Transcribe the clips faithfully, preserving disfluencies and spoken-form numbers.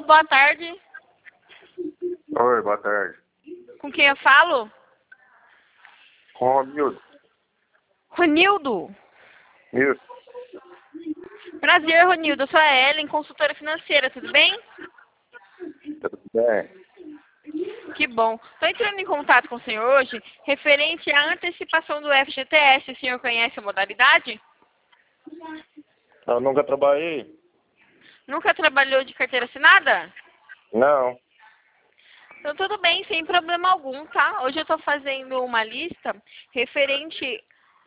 boa tarde. Oi, boa tarde. Com quem eu falo? Com o Romildo. Ronildo. Isso. Prazer, Ronildo. Eu sou a Ellen, consultora financeira, tudo bem? Tudo bem? Que bom. Estou entrando em contato com o senhor hoje referente à antecipação do F G T S. O senhor conhece a modalidade? Eu nunca trabalhei? Nunca trabalhou de carteira assinada? Não. Então tudo bem, sem problema algum, tá? Hoje eu estou fazendo uma lista referente...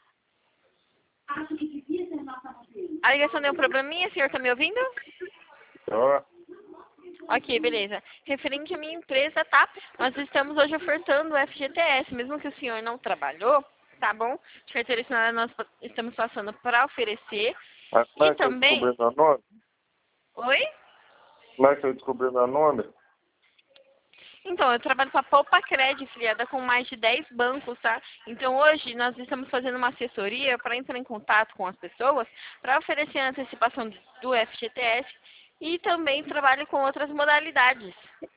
A ligação deu um probleminha, o senhor está me ouvindo? Tô. Ok, beleza. Referente à minha empresa, tá? Nós estamos hoje ofertando o F G T S, mesmo que o senhor não trabalhou, tá bom? De carteira assinada nós estamos passando para oferecer. Mas como E é que eu também... descobri meu nome? Oi? Como é que eu descobri meu nome? Então, eu trabalho com a Poupa Cred, filiada com mais de dez bancos, tá? Então, hoje, nós estamos fazendo uma assessoria para entrar em contato com as pessoas para oferecer a antecipação do F G T S e também trabalho com outras modalidades.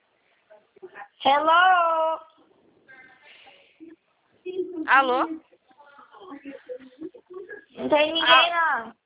Hello! Alô? Não tem ninguém Ah, não.